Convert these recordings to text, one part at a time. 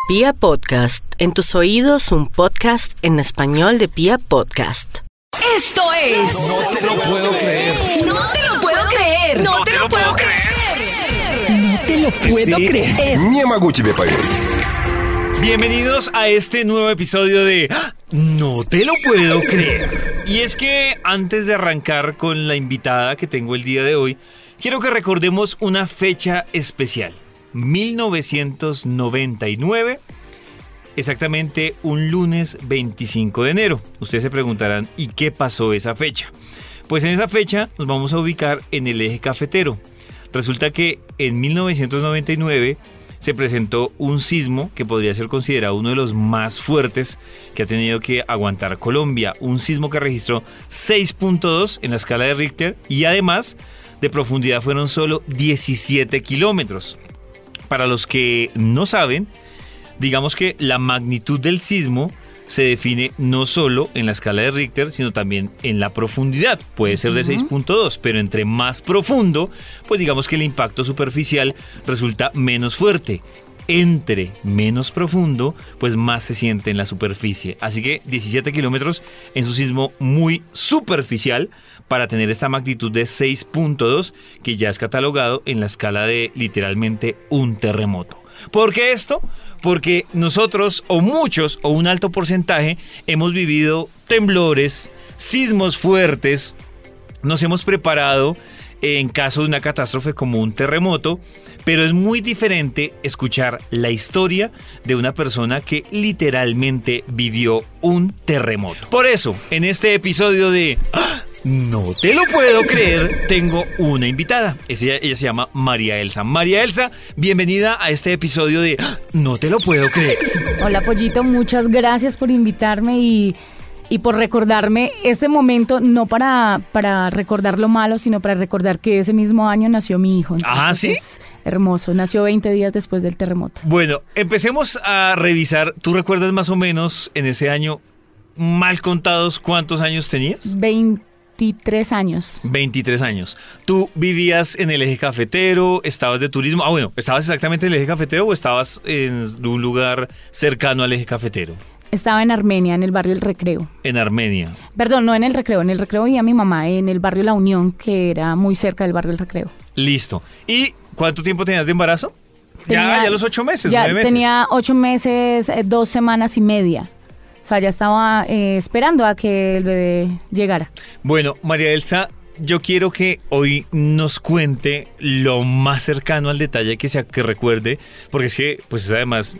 Pia Podcast, en tus oídos un podcast en español de Pia Podcast. Esto es... No te lo puedo creer. No te lo puedo creer. No te lo puedo creer. No te lo puedo creer. Не могу тебе поверить. Bienvenidos a este nuevo episodio de No te lo puedo creer. Y es que antes de arrancar con la invitada que tengo el día de hoy, quiero que recordemos una fecha especial. 1999, exactamente un lunes 25 de enero. Ustedes se preguntarán, ¿y qué pasó esa fecha? Pues en esa fecha nos vamos a ubicar en el eje cafetero. Resulta que en 1999 se presentó un sismo que podría ser considerado uno de los más fuertes que ha tenido que aguantar Colombia. Un sismo que registró 6.2 en la escala de Richter y además de profundidad fueron solo 17 kilómetros. Para los que no saben, digamos que la magnitud del sismo se define no solo en la escala de Richter, sino también en la profundidad. Puede ser de 6.2, pero entre más profundo, pues digamos que el impacto superficial resulta menos fuerte. Entre menos profundo, pues más se siente en la superficie. Así que 17 kilómetros en su sismo muy superficial para tener esta magnitud de 6.2 que ya es catalogado en la escala de literalmente un terremoto. ¿Por qué esto? Porque nosotros, o muchos, o un alto porcentaje, hemos vivido temblores, sismos fuertes, nos hemos preparado en caso de una catástrofe como un terremoto, pero es muy diferente escuchar la historia de una persona que literalmente vivió un terremoto. Por eso, en este episodio de No te lo puedo creer, tengo una invitada. Ella se llama María Elsa. María Elsa, bienvenida a este episodio de No te lo puedo creer. Hola, Pollito, muchas gracias por invitarme y por recordarme este momento, no para recordar lo malo, sino para recordar que ese mismo año nació mi hijo. Entonces, ¿sí? Es hermoso, nació 20 días después del terremoto. Bueno, empecemos a revisar. ¿Tú recuerdas más o menos en ese año, mal contados, cuántos años tenías? 23 años. 23 años. ¿Tú vivías en el eje cafetero? ¿Estabas de turismo? ¿estabas exactamente en el eje cafetero o estabas en un lugar cercano al eje cafetero? Estaba en Armenia, en el barrio El Recreo. En Armenia. Perdón, no en El Recreo vivía mi mamá, en el barrio La Unión, que era muy cerca del barrio El Recreo. Listo. ¿Y cuánto tiempo tenías de embarazo? Ya los 8 meses, ya 9 meses. Tenía 8 meses, 2 semanas y media. O sea, ya estaba esperando a que el bebé llegara. Bueno, María Elsa, yo quiero que hoy nos cuente lo más cercano al detalle que recuerde, porque es que, pues es además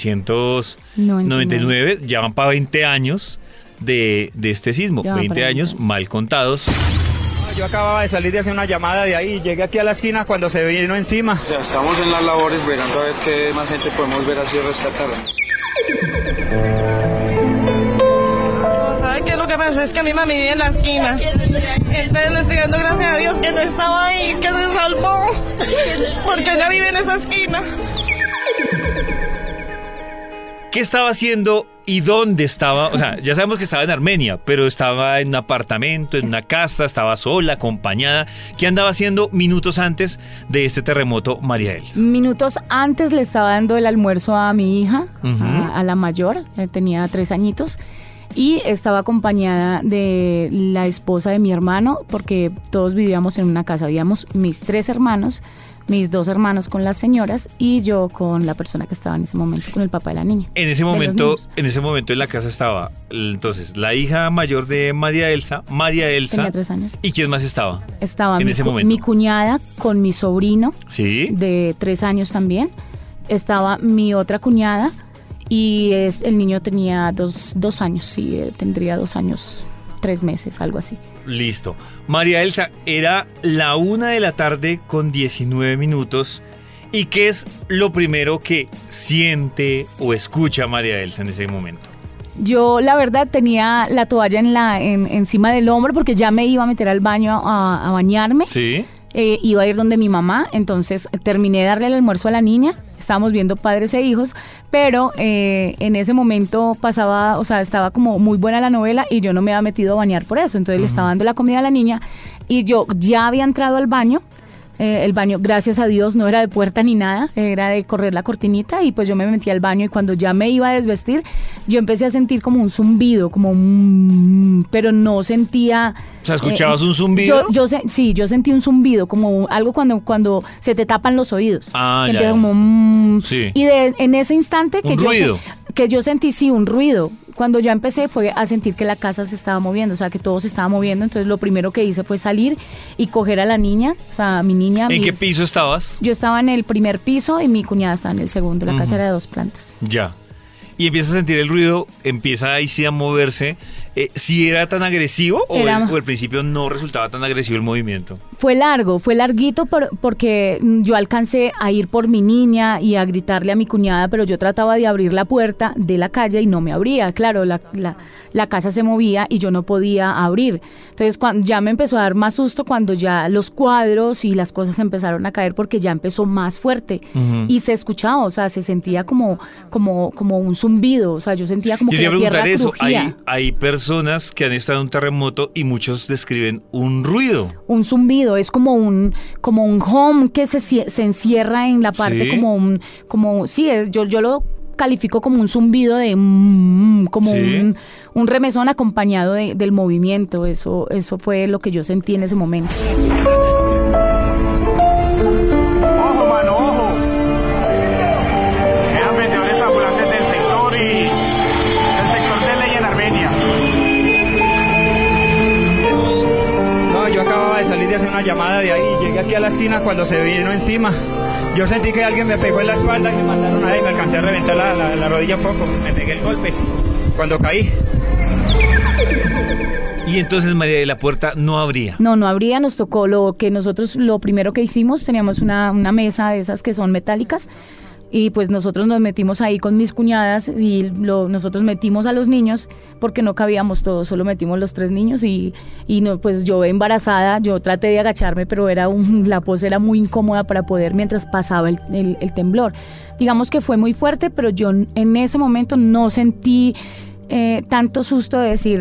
1999, ya van para 20 años de este sismo, 20 años mal contados. Yo acababa de salir de hacer una llamada de ahí, llegué aquí a la esquina cuando se vino encima. O sea, estamos en las labores verando a ver qué más gente podemos ver así rescatarla. ¿Saben qué es lo que pasa? Es que mi mami vive en la esquina. Entonces le estoy dando gracias a Dios que no estaba ahí, que se salvó. Porque ella vive en esa esquina. ¿Qué estaba haciendo y dónde estaba? O sea, ya sabemos que estaba en Armenia, pero estaba en un apartamento, en una casa, estaba sola, acompañada. ¿Qué andaba haciendo minutos antes de este terremoto, María Elsa? Minutos antes le estaba dando el almuerzo a mi hija, a la mayor, tenía 3 añitos. Y estaba acompañada de la esposa de mi hermano, porque todos vivíamos en una casa. Vivíamos mis 3 hermanos, mis 2 hermanos con las señoras y yo con la persona que estaba en ese momento, con el papá de la niña. En ese momento en la casa estaba entonces la hija mayor de María Elsa. Tenía 3 años. ¿Y quién más estaba? Estaba en ese momento. Mi cuñada con mi sobrino, ¿sí? De 3 años también. Estaba mi otra cuñada. Y el niño tenía 2 años, sí, tendría 2 años, 3 meses, algo así. Listo. María Elsa, era la 1:00 con 19 minutos. ¿Y qué es lo primero que siente o escucha María Elsa en ese momento? Yo, la verdad, tenía la toalla encima del hombro porque ya me iba a meter al baño a bañarme. Sí. Iba a ir donde mi mamá, entonces terminé de darle el almuerzo a la niña. Estábamos viendo Padres e Hijos, pero en ese momento estaba como muy buena la novela y yo no me había metido a bañar por eso. Entonces le estaba dando la comida a la niña y yo ya había entrado al baño El baño, gracias a Dios, no era de puerta ni nada, era de correr la cortinita y pues yo me metí al baño y cuando ya me iba a desvestir, yo empecé a sentir como un zumbido, pero no sentía... O sea, ¿escuchabas un zumbido? Sí, yo sentí un zumbido, como algo cuando se te tapan los oídos. Ah, que ya. empieza como... Sí. Y en ese instante Un ruido. Que yo sentí, sí, un ruido. Cuando ya empecé fue a sentir que la casa se estaba moviendo, o sea, que todo se estaba moviendo. Entonces lo primero que hice fue salir y coger a la niña, o sea, a mi niña. ¿En qué piso estabas? Yo estaba en el primer piso y mi cuñada estaba en el segundo. La casa era de 2 plantas. Ya. Y empiezas a sentir el ruido, empieza ahí sí a moverse. ¿Sí era tan agresivo o al principio no resultaba tan agresivo el movimiento? Fue larguito porque yo alcancé a ir por mi niña y a gritarle a mi cuñada, pero yo trataba de abrir la puerta de la calle y no me abría. Claro, la casa se movía y yo no podía abrir. Entonces ya me empezó a dar más susto cuando ya los cuadros y las cosas empezaron a caer porque ya empezó más fuerte. Y se escuchaba, o sea, se sentía como un zumbido, o sea, yo sentía como que la tierra crujía. Hay personas que han estado en un terremoto y muchos describen un ruido. Un zumbido, es como un home que se encierra en la parte, ¿sí? Yo lo califico como un zumbido de como ¿sí? un remesón acompañado del movimiento. Eso fue lo que yo sentí en ese momento. Ojo, mano, ojo. Eran vendedores ambulantes del sector y del sector de Ley en Armenia. No, yo acababa de salir de hacer una llamada de ahí. Llegué aquí a la esquina cuando se vino encima. Yo sentí que alguien me pegó en la espalda y me mandaron ahí. Me alcancé a reventar la rodilla un poco. Me pegué el golpe cuando caí. Y entonces, María, de la puerta no abría. No abría, nos tocó lo primero que hicimos, teníamos una mesa de esas que son metálicas y pues nosotros nos metimos ahí con mis cuñadas y nosotros metimos a los niños porque no cabíamos todos, solo metimos los 3 niños y no, pues yo embarazada, yo traté de agacharme, pero la pose era muy incómoda para poder mientras pasaba el temblor. Digamos que fue muy fuerte, pero yo en ese momento no sentí tanto susto de decir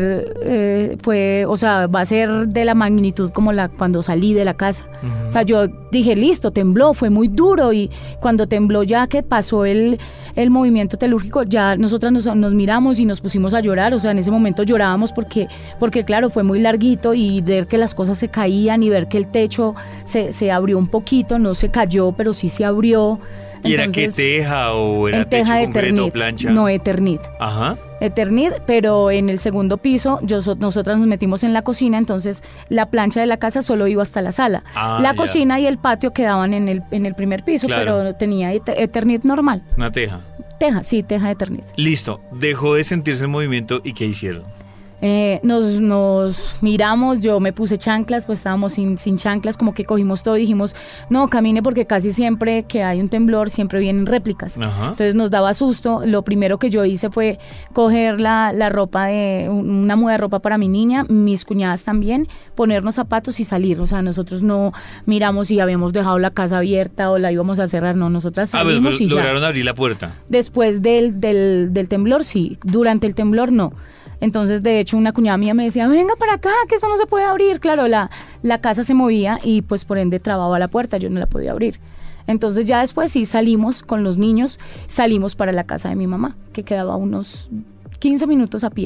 va a ser de la magnitud como cuando salí de la casa. O sea, yo dije, listo, tembló, fue muy duro y cuando tembló ya que pasó el movimiento telúrgico, ya nosotras nos miramos y nos pusimos a llorar. O sea, en ese momento llorábamos porque claro, fue muy larguito y ver que las cosas se caían y ver que el techo se abrió un poquito, no se cayó, pero sí se abrió. ¿Y era qué teja o era techo concreto o plancha? No, Eternit. Ajá. Eternit, pero en el segundo piso nosotras nos metimos en la cocina, entonces la plancha de la casa solo iba hasta la sala. La cocina y el patio quedaban en el primer piso, claro. Pero tenía Eternit normal. Una teja. Teja Eternit. Listo, dejó de sentirse el movimiento y ¿qué hicieron? Nos miramos, yo me puse chanclas, pues estábamos sin chanclas, como que cogimos todo y dijimos, no, camine porque casi siempre que hay un temblor siempre vienen réplicas. Ajá. Entonces nos daba susto, lo primero que yo hice fue coger la ropa una muda de ropa para mi niña, mis cuñadas también, ponernos zapatos y salir. O sea, nosotros no miramos si habíamos dejado la casa abierta o la íbamos a cerrar, no, nosotras salimos y ya. ¿Lograron abrir la puerta? Después del temblor sí, durante el temblor no. Entonces, de hecho, una cuñada mía me decía, venga para acá, que eso no se puede abrir. Claro, la casa se movía y pues por ende trababa la puerta, yo no la podía abrir. Entonces ya después sí salimos con los niños, salimos para la casa de mi mamá, que quedaba unos 15 minutos a pie.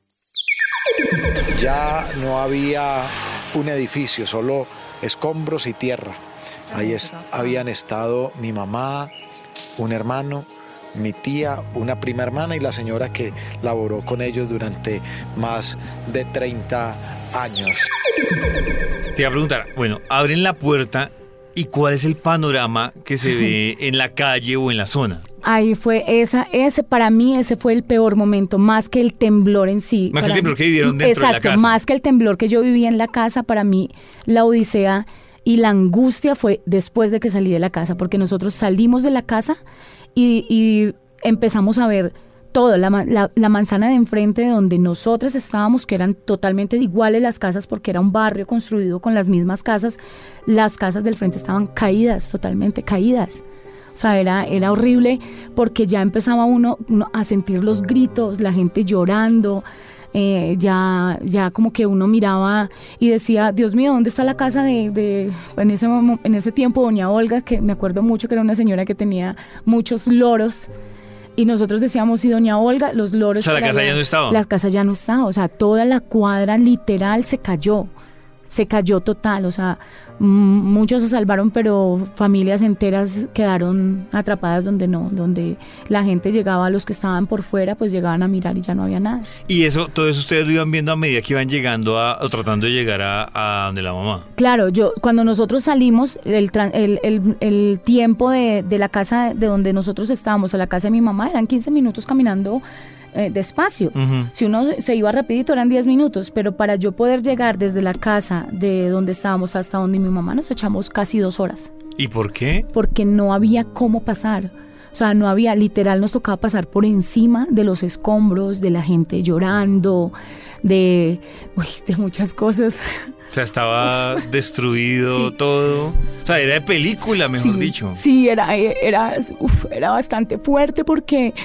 Ya no había un edificio, solo escombros y tierra. Ahí habían estado mi mamá, un hermano, mi tía, una prima hermana y la señora que laboró con ellos durante más de 30 años. Te iba a preguntar, bueno, abren la puerta y ¿cuál es el panorama que se ve en la calle o en la zona? Ahí fue para mí ese fue el peor momento, más que el temblor en sí. Más el temblor que vivieron dentro de la casa. Exacto, más que el temblor que yo viví en la casa, para mí la odisea y la angustia fue después de que salí de la casa, porque nosotros salimos de la casa y empezamos a ver todo, la manzana de enfrente de donde nosotros estábamos, que eran totalmente iguales las casas porque era un barrio construido con las mismas casas, las casas del frente estaban caídas, totalmente caídas. O sea, era horrible porque ya empezaba uno a sentir los gritos, la gente llorando. ya como que uno miraba y decía, Dios mío, ¿dónde está la casa de en ese tiempo doña Olga, que me acuerdo mucho que era una señora que tenía muchos loros? Y nosotros decíamos, y doña Olga, los loros... O sea, la casa ya no estaba. La casa ya no estaba, o sea, toda la cuadra literal se cayó total, o sea, muchos se salvaron, pero familias enteras quedaron atrapadas donde la gente llegaba, los que estaban por fuera, pues llegaban a mirar y ya no había nada. Y todo eso ustedes lo iban viendo a medida que iban llegando o tratando de llegar a donde la mamá. Claro, cuando nosotros salimos, el tiempo de la casa de donde nosotros estábamos a la casa de mi mamá eran 15 minutos caminando despacio. Uh-huh. Si uno se iba rapidito eran 10 minutos, pero para yo poder llegar desde la casa de donde estábamos hasta donde mi mamá nos echamos casi 2 horas. ¿Y por qué? Porque no había cómo pasar. O sea, no había, literal nos tocaba pasar por encima de los escombros, de la gente llorando, de muchas cosas. O sea, estaba destruido sí. Todo. O sea, era de película, mejor dicho. Sí, era bastante fuerte porque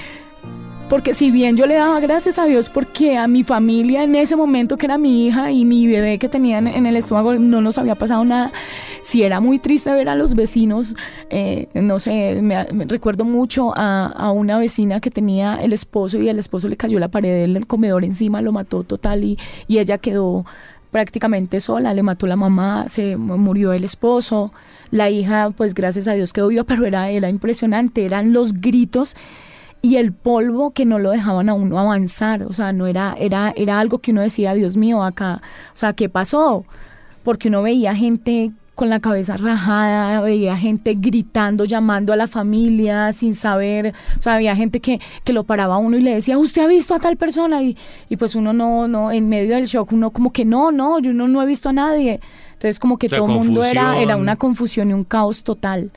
si bien yo le daba gracias a Dios porque a mi familia en ese momento, que era mi hija y mi bebé que tenían en el estómago, no nos había pasado nada, sí era muy triste ver a los vecinos, no sé, me recuerdo mucho a una vecina que tenía el esposo y el esposo le cayó la pared del comedor encima, lo mató total y ella quedó prácticamente sola, le mató la mamá, se murió el esposo, la hija pues gracias a Dios quedó viva, pero era impresionante, eran los gritos y el polvo que no lo dejaban a uno avanzar, o sea, no era algo que uno decía, Dios mío, acá, o sea, ¿qué pasó? Porque uno veía gente con la cabeza rajada, veía gente gritando, llamando a la familia sin saber, o sea, había gente que lo paraba a uno y le decía, ¿usted ha visto a tal persona? Y pues uno no, en medio del shock, uno como que no, yo no he visto a nadie. Entonces como que o sea, todo el mundo era una confusión y un caos total,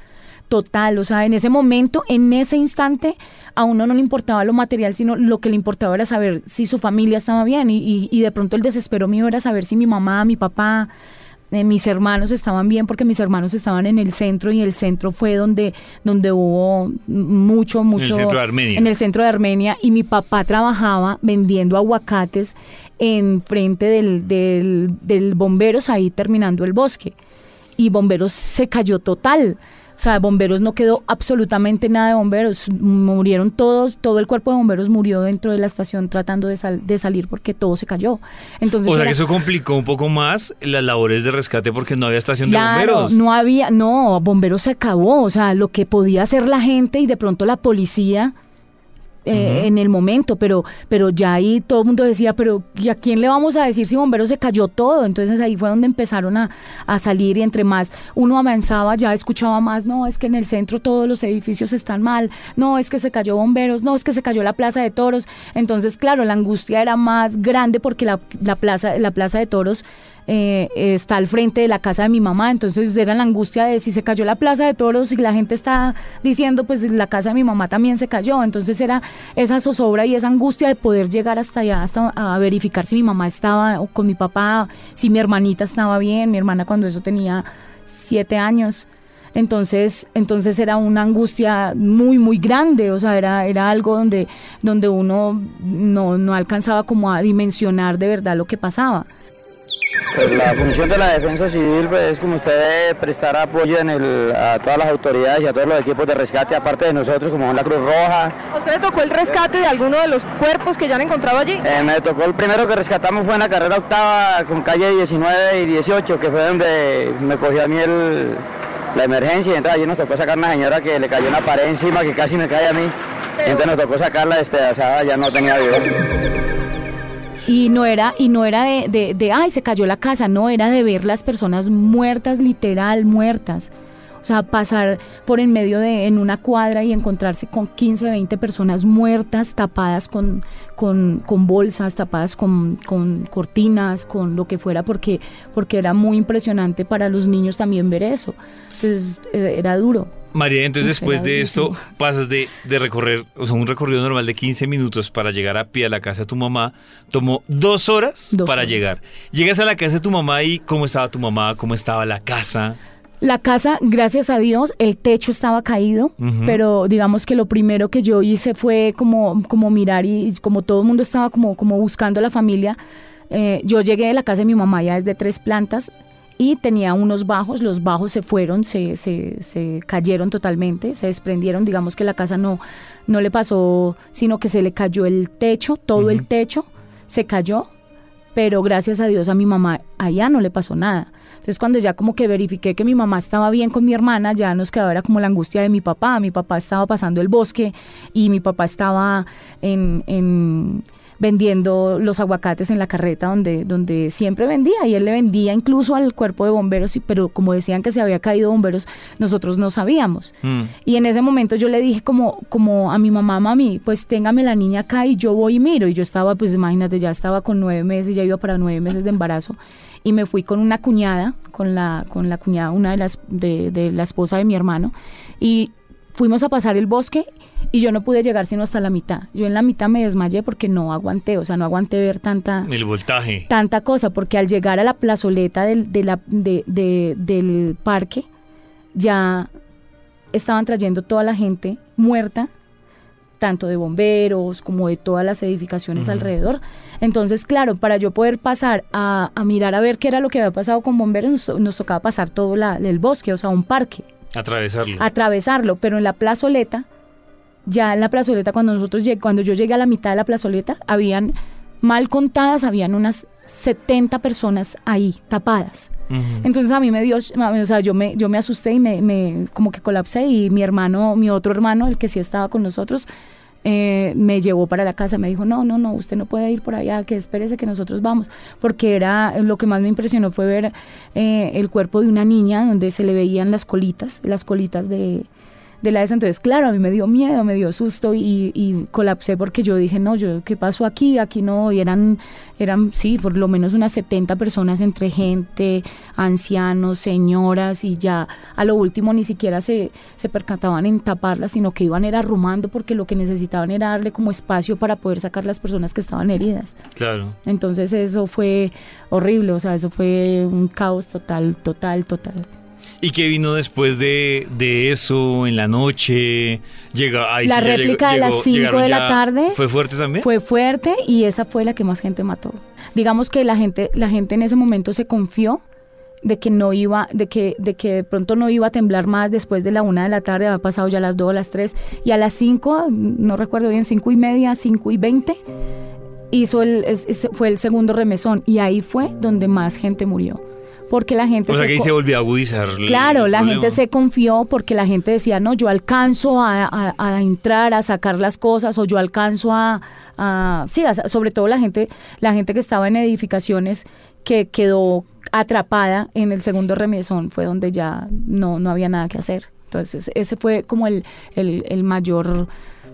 o sea, en ese momento, en ese instante, a uno no le importaba lo material, sino lo que le importaba era saber si su familia estaba bien y de pronto el desespero mío era saber si mi mamá, mi papá, mis hermanos estaban bien, porque mis hermanos estaban en el centro y el centro fue donde hubo mucho en el centro de Armenia. En el centro de Armenia, y mi papá trabajaba vendiendo aguacates en frente del Bomberos, ahí terminando el bosque, y Bomberos se cayó total. O sea, Bomberos no quedó absolutamente nada de bomberos, murieron todos, todo el cuerpo de bomberos murió dentro de la estación tratando de salir porque todo se cayó. Entonces, o sea que eso complicó un poco más las labores de rescate porque no había estación de bomberos. Bomberos se acabó, o sea, lo que podía hacer la gente y de pronto la policía en el momento, pero ya ahí todo el mundo decía, pero ¿y a quién le vamos a decir si Bomberos se cayó todo? Entonces ahí fue donde empezaron a salir, y entre más uno avanzaba ya escuchaba más, no, es que en el centro todos los edificios están mal, no, es que se cayó Bomberos, no, es que se cayó la Plaza de Toros. Entonces claro, la angustia era más grande porque la Plaza de Toros está al frente de la casa de mi mamá, entonces era la angustia de si se cayó la Plaza de Toros y la gente está diciendo pues la casa de mi mamá también se cayó, entonces era esa zozobra y esa angustia de poder llegar hasta allá, hasta a verificar si mi mamá estaba, o con mi papá, si mi hermanita estaba bien, mi hermana cuando eso tenía 7 años. Entonces era una angustia muy, muy grande, o sea, era algo donde uno no alcanzaba como a dimensionar de verdad lo que pasaba. Pues la función de la defensa civil pues, es como usted prestar apoyo a todas las autoridades y a todos los equipos de rescate, aparte de nosotros, como son la Cruz Roja. ¿A usted le tocó el rescate de alguno de los cuerpos que ya han encontrado allí? Me tocó, el primero que rescatamos fue en la carrera octava con calle 19 y 18, que fue donde me cogió a mí la emergencia, y entonces allí nos tocó sacar a una señora que le cayó una pared encima que casi me cae a mí, y entonces nos tocó sacarla despedazada, ya no tenía vida. Y no era de ay, se cayó la casa, no, era de ver las personas muertas, literal muertas. O sea, pasar por en medio en una cuadra y encontrarse con 15, 20 personas muertas, tapadas con bolsas, tapadas con cortinas, con lo que fuera, porque era muy impresionante para los niños también ver eso. Entonces, era duro. María, entonces después de esto pasas de recorrer, o sea, un recorrido normal de 15 minutos para llegar a pie a la casa de tu mamá, tomó 2 horas para llegar. Llegas a la casa de tu mamá y ¿cómo estaba tu mamá? ¿Cómo estaba la casa? La casa, gracias a Dios, el techo estaba caído, pero digamos que lo primero que yo hice fue como mirar y como todo el mundo estaba como buscando a la familia, yo llegué de la casa de mi mamá ya desde 3 plantas y tenía unos bajos, los bajos se fueron, se cayeron totalmente, se desprendieron, digamos que la casa no le pasó, sino que se le cayó el techo, todo el techo se cayó, pero gracias a Dios a mi mamá allá no le pasó nada. Entonces cuando ya como que verifiqué que mi mamá estaba bien con mi hermana, ya nos quedaba era como la angustia de mi papá estaba pasando el bosque y mi papá estaba vendiendo los aguacates en la carreta donde siempre vendía, y él le vendía incluso al cuerpo de bomberos, pero como decían que se había caído bomberos, nosotros no sabíamos. Y en ese momento yo le dije como a mi mamá, mami, pues téngame la niña acá y yo voy y miro, y yo estaba, pues imagínate, ya estaba con 9 meses, ya iba para 9 meses de embarazo, y me fui con una cuñada, con la cuñada, una de la esposa de mi hermano, y fuimos a pasar el bosque y yo no pude llegar sino hasta la mitad. Yo en la mitad me desmayé porque no aguanté, o sea, no aguanté ver el voltaje. Tanta cosa, porque al llegar a la plazoleta del parque, ya estaban trayendo toda la gente muerta, tanto de bomberos como de todas las edificaciones alrededor. Entonces, claro, para yo poder pasar a mirar a ver qué era lo que había pasado con bomberos, nos tocaba pasar todo el bosque, o sea, un parque. Atravesarlo, pero en la plazoleta, cuando yo llegué a la mitad de la plazoleta, habían, mal contadas, habían unas 70 personas ahí, tapadas. Entonces a mí me dio, o sea, yo me asusté y me como que colapsé, y mi otro hermano, el que sí estaba con nosotros, me llevó para la casa, me dijo, no, usted no puede ir por allá, que espérese que nosotros vamos, porque lo que más me impresionó fue ver el cuerpo de una niña donde se le veían las colitas de la esa. Entonces, claro, a mí me dio miedo, me dio susto y colapsé, porque yo dije, ¿qué pasó aquí? Aquí no, y eran sí, por lo menos unas 70 personas, entre gente, ancianos, señoras, y ya a lo último ni siquiera se percataban en taparlas, sino que iban arrumando, porque lo que necesitaban era darle como espacio para poder sacar las personas que estaban heridas. Claro. Entonces eso fue horrible, o sea, eso fue un caos total. ¿Y qué vino después de eso en la noche? La réplica de las 5 de la tarde. ¿Fue fuerte también? Fue fuerte, y esa fue la que más gente mató. Digamos que la gente en ese momento se confió de que de pronto no iba a temblar más después de la 1 de la tarde, había pasado ya las 2, las 3, y a las 5, no recuerdo bien, 5:30, 5:20, fue el segundo remesón, y ahí fue donde más gente murió. Porque la gente... O sea, que ahí se volvió a agudizar. Claro, la gente se confió, porque la gente decía, no, yo alcanzo a entrar, a sacar las cosas, o yo alcanzo sobre todo la gente que estaba en edificaciones, que quedó atrapada en el segundo remesón, fue donde ya no había nada que hacer. Entonces, ese fue como el mayor...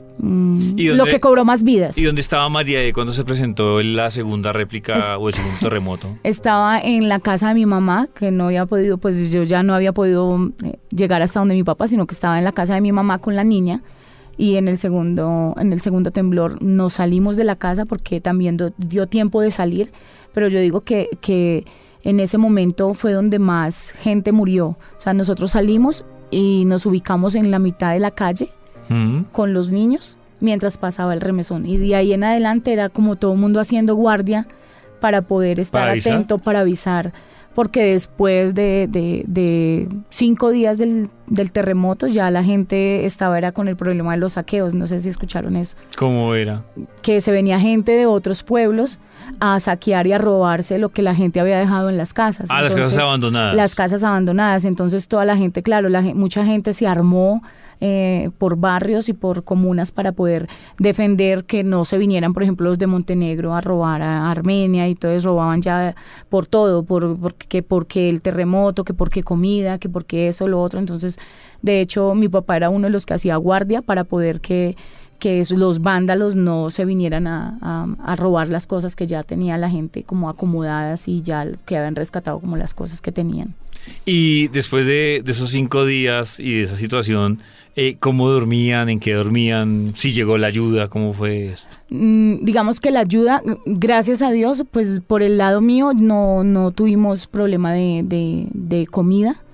lo que cobró más vidas. ¿Y dónde estaba María cuando se presentó la segunda réplica o el segundo terremoto? Estaba en la casa de mi mamá, que no había podido, pues yo ya no había podido llegar hasta donde mi papá, sino que estaba en la casa de mi mamá con la niña. Y en el segundo temblor nos salimos de la casa, porque también dio tiempo de salir, pero yo digo que en ese momento fue donde más gente murió. O sea, nosotros salimos y nos ubicamos en la mitad de la calle con los niños mientras pasaba el remesón, y de ahí en adelante era como todo el mundo haciendo guardia para poder estar atento, para avisar, porque después de 5 días del terremoto ya la gente era con el problema de los saqueos. No sé si escucharon eso. ¿Cómo era? Que se venía gente de otros pueblos a saquear y a robarse lo que la gente había dejado en las casas. Entonces, las casas abandonadas. Las casas abandonadas. Entonces toda la gente, claro, mucha gente se armó por barrios y por comunas para poder defender que no se vinieran, por ejemplo, los de Montenegro a robar a Armenia, y todos robaban ya por todo, porque el terremoto, que porque comida, que porque eso, lo otro. Entonces, de hecho, mi papá era uno de los que hacía guardia para poder que los vándalos no se vinieran a robar las cosas que ya tenía la gente como acomodadas, y ya que habían rescatado como las cosas que tenían. Y después de esos 5 días y de esa situación, ¿cómo dormían? ¿En qué dormían? ¿Si llegó la ayuda? ¿Cómo fue esto? Digamos que la ayuda, gracias a Dios, pues por el lado mío no tuvimos problema de comida.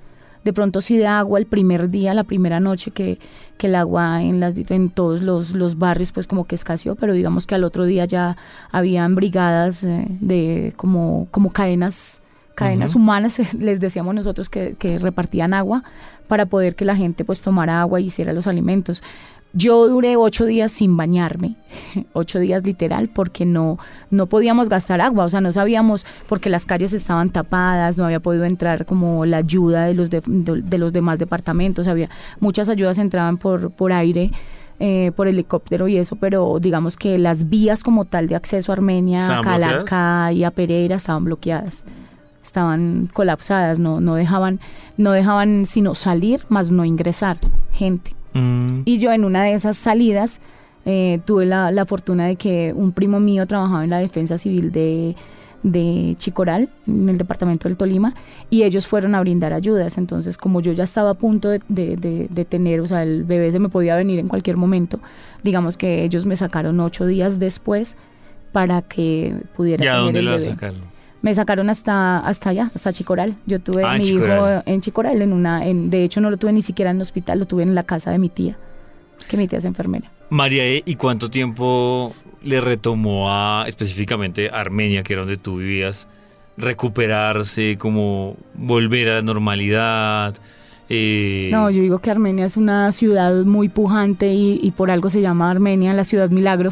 De pronto sí de agua el primer día, la primera noche que el agua en todos los barrios pues como que escaseó, pero digamos que al otro día ya habían brigadas de como cadenas humanas, les decíamos nosotros, que repartían agua para poder que la gente pues tomara agua y hiciera los alimentos. Yo duré 8 días sin bañarme, 8 días literal, porque no podíamos gastar agua, o sea, no sabíamos, porque las calles estaban tapadas, no había podido entrar como la ayuda de los demás departamentos, muchas ayudas entraban por aire, por helicóptero y eso, pero digamos que las vías como tal de acceso a Armenia, a Calarcá y a Pereira estaban bloqueadas, estaban colapsadas, no dejaban sino salir, más no ingresar gente. Y yo en una de esas salidas tuve la fortuna de que un primo mío trabajaba en la defensa civil de Chicoral, en el departamento del Tolima, y ellos fueron a brindar ayudas. Entonces, como yo ya estaba a punto de tener, o sea, el bebé se me podía venir en cualquier momento, digamos que ellos me sacaron 8 días después para que pudiera tener el bebé. ¿Y a dónde la sacaron? Me sacaron hasta allá, hasta Chicoral. Yo tuve mi hijo en Chicoral, de hecho no lo tuve ni siquiera en el hospital, lo tuve en la casa de mi tía, que mi tía es enfermera. María E., ¿y cuánto tiempo le retomó específicamente a Armenia, que era donde tú vivías, recuperarse, como volver a la normalidad? No, yo digo que Armenia es una ciudad muy pujante y por algo se llama Armenia la ciudad milagro,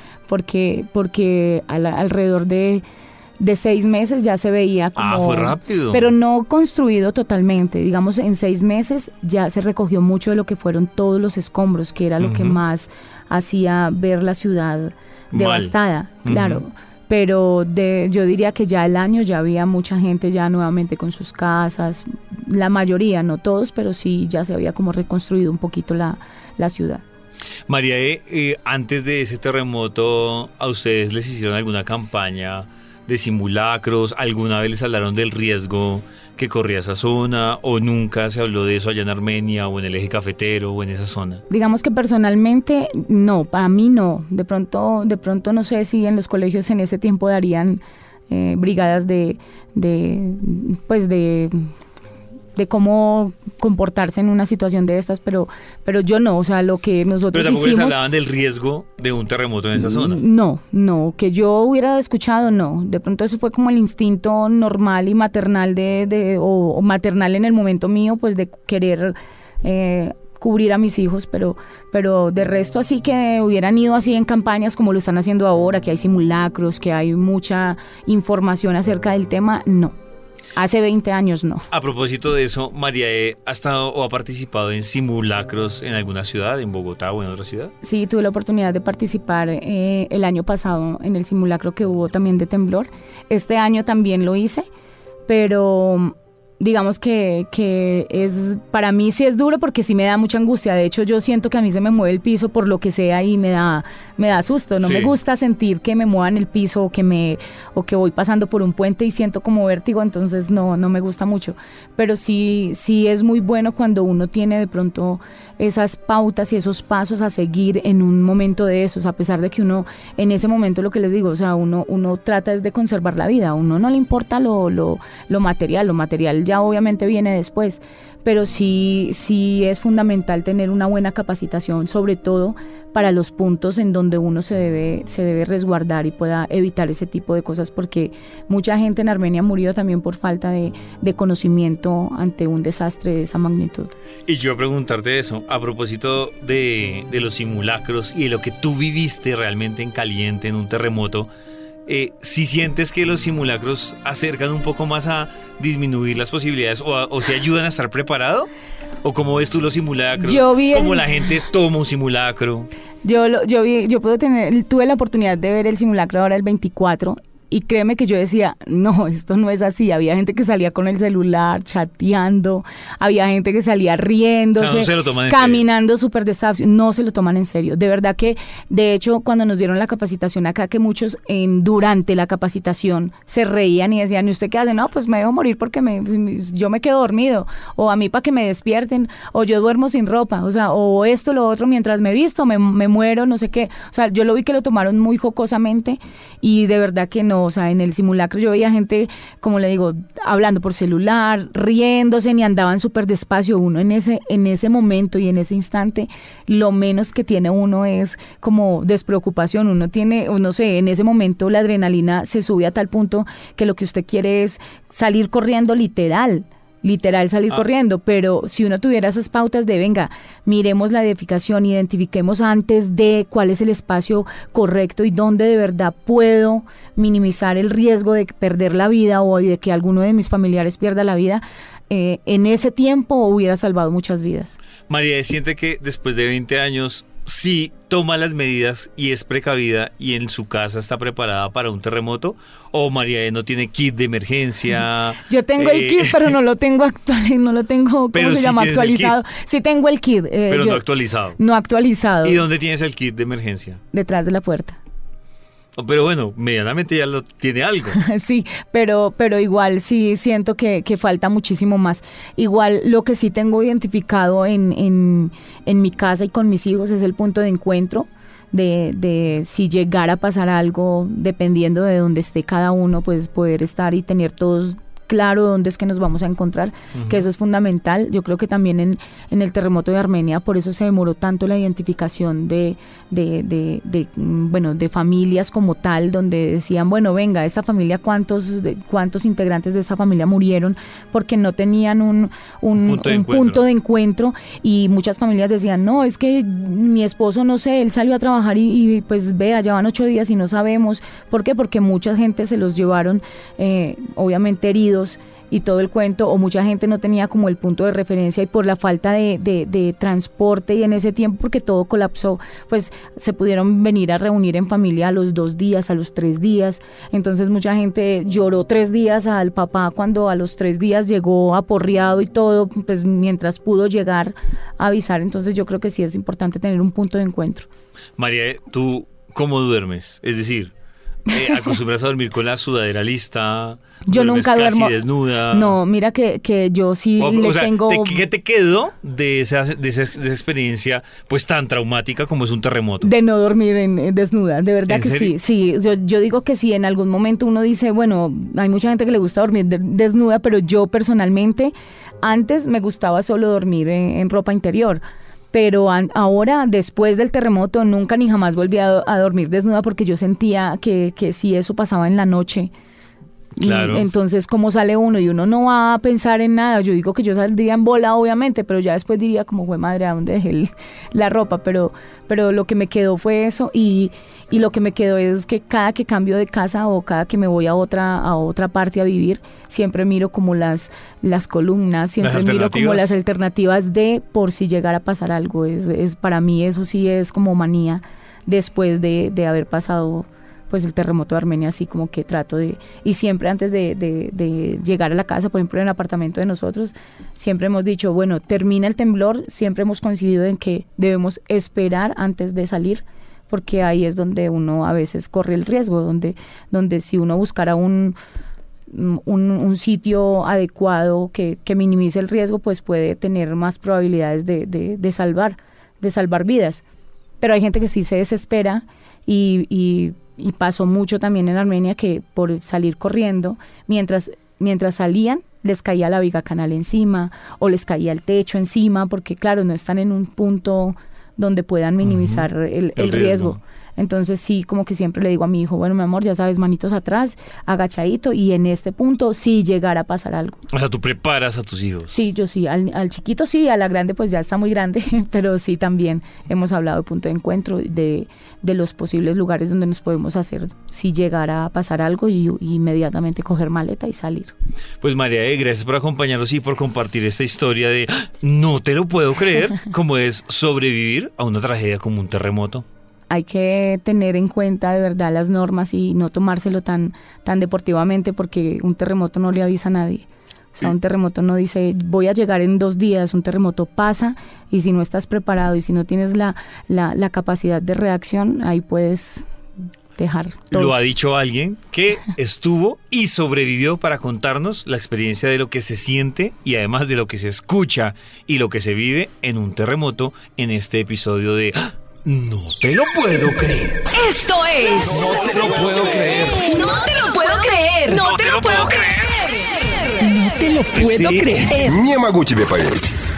porque alrededor de 6 meses ya se veía como... fue rápido. Pero no construido totalmente. Digamos, en 6 meses ya se recogió mucho de lo que fueron todos los escombros, que era lo que más hacía ver la ciudad devastada. Claro. Pero yo diría que ya el año ya había mucha gente ya nuevamente con sus casas. La mayoría, no todos, pero sí ya se había como reconstruido un poquito la ciudad. María E., antes de ese terremoto, ¿a ustedes les hicieron alguna campaña de simulacros? ¿Alguna vez les hablaron del riesgo que corría esa zona, o nunca se habló de eso allá en Armenia o en el eje cafetero o en esa zona? Digamos que personalmente no, para mí no. De pronto no sé si en los colegios en ese tiempo darían brigadas de cómo comportarse en una situación de estas, pero yo no, o sea, lo que nosotros hicimos... ¿Pero tampoco les hablaban del riesgo de un terremoto en esa zona? No, que yo hubiera escuchado, no. De pronto eso fue como el instinto normal y maternal o maternal en el momento mío, pues de querer cubrir a mis hijos, pero de resto así que hubieran ido así en campañas como lo están haciendo ahora, que hay simulacros, que hay mucha información acerca del tema, no. Hace 20 años no. A propósito de eso, María E., ¿ha estado o ha participado en simulacros en alguna ciudad, en Bogotá o en otra ciudad? Sí, tuve la oportunidad de participar el año pasado en el simulacro que hubo también de temblor. Este año también lo hice, pero digamos que para mí sí es duro porque sí me da mucha angustia. De hecho, yo siento que a mí se me mueve el piso por lo que sea y me da susto. No me gusta sentir que me muevan el piso o que voy pasando por un puente y siento como vértigo, entonces no me gusta mucho. Pero sí es muy bueno cuando uno tiene de pronto esas pautas y esos pasos a seguir en un momento de esos, a pesar de que uno en ese momento, lo que les digo, o sea, uno trata es de conservar la vida, a uno no le importa lo material ya obviamente viene después, pero sí es fundamental tener una buena capacitación, sobre todo para los puntos en donde uno se debe resguardar y pueda evitar ese tipo de cosas, porque mucha gente en Armenia murió también por falta de conocimiento ante un desastre de esa magnitud. Y yo a preguntarte eso, a propósito de los simulacros y de lo que tú viviste realmente en caliente en un terremoto, si sientes que los simulacros acercan un poco más a disminuir las posibilidades o si ayudan a estar preparado, o cómo ves tú los simulacros, cómo la gente toma un simulacro. Tuve la oportunidad de ver el simulacro ahora el 24 y créeme que yo decía, no, esto no es así. Había gente que salía con el celular chateando, había gente que salía riéndose, o sea, no se lo toman caminando súper despacio. No se lo toman en serio. De verdad que, de hecho, cuando nos dieron la capacitación acá, que muchos durante la capacitación se reían y decían, ¿y usted qué hace? No, pues me dejo morir porque yo me quedo dormido, o a mí para que me despierten, o yo duermo sin ropa, o sea, o esto, lo otro, mientras me visto, me muero, no sé qué. O sea, yo lo vi que lo tomaron muy jocosamente y de verdad que no no, o sea, en el simulacro yo veía gente, como le digo, hablando por celular, riéndose, ni andaban súper despacio. Uno en ese momento y en ese instante, lo menos que tiene uno es como despreocupación. Uno tiene, no sé, en ese momento la adrenalina se sube a tal punto que lo que usted quiere es salir corriendo literal salir corriendo, pero si uno tuviera esas pautas de venga, miremos la edificación, identifiquemos antes de cuál es el espacio correcto y dónde de verdad puedo minimizar el riesgo de perder la vida o de que alguno de mis familiares pierda la vida, en ese tiempo hubiera salvado muchas vidas. María, ¿siente que después de 20 años sí toma las medidas y es precavida y en su casa está preparada para un terremoto? ¿O María no tiene kit de emergencia? Yo tengo el kit, pero no lo tengo actual, no lo tengo, ¿cómo se llama? Actualizado. Sí tengo el kit. Pero no actualizado. No actualizado. ¿Y dónde tienes el kit de emergencia? Detrás de la puerta. Pero bueno, medianamente ya lo tiene algo. Sí, pero igual sí siento que falta muchísimo más. Igual lo que sí tengo identificado en mi casa y con mis hijos es el punto de encuentro de si llegara a pasar algo, dependiendo de dónde esté cada uno, pues poder estar y tener todos claro dónde es que nos vamos a encontrar, que eso es fundamental. Yo creo que también en el terremoto de Armenia, por eso se demoró tanto la identificación de familias como tal, donde decían, bueno, venga, esta familia, ¿cuántos integrantes de esa familia murieron? Porque no tenían un punto de encuentro, y muchas familias decían, no, es que mi esposo, no sé, él salió a trabajar y pues vea, ya van 8 días y no sabemos. ¿Por qué? Porque mucha gente se los llevaron, obviamente heridos, y todo el cuento, o mucha gente no tenía como el punto de referencia, y por la falta de transporte y en ese tiempo, porque todo colapsó, pues se pudieron venir a reunir en familia a los 2 días, a los 3 días. Entonces mucha gente lloró 3 días al papá cuando a los 3 días llegó aporreado y todo, pues mientras pudo llegar a avisar. Entonces yo creo que sí es importante tener un punto de encuentro. María, ¿tú cómo duermes? Es decir, ¿acostumbras a dormir con la sudadera lista? Yo nunca duermo casi desnuda. No, mira que yo sí tengo. ¿Qué te quedó de esa experiencia pues tan traumática como es un terremoto? De no dormir desnuda, de verdad que sí. Sí, yo digo que sí, en algún momento uno dice, bueno, hay mucha gente que le gusta dormir desnuda, pero yo personalmente antes me gustaba solo dormir en ropa interior. Pero ahora, después del terremoto, nunca ni jamás volví a dormir desnuda, porque yo sentía que si eso pasaba en la noche, claro. Entonces, ¿cómo sale uno? Y uno no va a pensar en nada. Yo digo que yo saldría en bola, obviamente, pero ya después diría como, fue madre, ¿a dónde dejé la ropa? Pero lo que me quedó fue eso, y lo que me quedó es que cada que cambio de casa o cada que me voy a otra parte a vivir, siempre miro como las columnas, siempre miro como las alternativas de por si llegara a pasar algo. Es para mí eso sí es como manía después de haber pasado pues el terremoto de Armenia, así como que trato de, y siempre antes de llegar a la casa, por ejemplo en el apartamento de nosotros, siempre hemos dicho, bueno, termina el temblor, siempre hemos coincidido en que debemos esperar antes de salir, porque ahí es donde uno a veces corre el riesgo, donde si uno buscara un sitio adecuado que minimice el riesgo, pues puede tener más probabilidades de salvar vidas. Pero hay gente que sí se desespera, y pasó mucho también en Armenia, que por salir corriendo, mientras salían, les caía la viga canal encima o les caía el techo encima, porque claro, no están en un punto donde puedan minimizar el riesgo. Entonces sí, como que siempre le digo a mi hijo, bueno, mi amor, ya sabes, manitos atrás, agachadito, y en este punto sí llegara a pasar algo. O sea, ¿tú preparas a tus hijos? Sí, yo sí, al chiquito sí, a la grande pues ya está muy grande, pero sí también hemos hablado de punto de encuentro, de los posibles lugares donde nos podemos hacer si llegara a pasar algo, y inmediatamente coger maleta y salir. Pues María, gracias por acompañarnos y por compartir esta historia de no te lo puedo creer, cómo es sobrevivir a una tragedia como un terremoto. Hay que tener en cuenta de verdad las normas y no tomárselo tan deportivamente, porque un terremoto no le avisa a nadie. O sea, un terremoto no dice, voy a llegar en 2 días, un terremoto pasa, y si no estás preparado y si no tienes la capacidad de reacción, ahí puedes dejar todo. Lo ha dicho alguien que estuvo y sobrevivió para contarnos la experiencia de lo que se siente y además de lo que se escucha y lo que se vive en un terremoto en este episodio de... No te lo puedo creer. Esto es... No te lo puedo creer. No te lo puedo lo puedo creer. Не могу тебе поверить.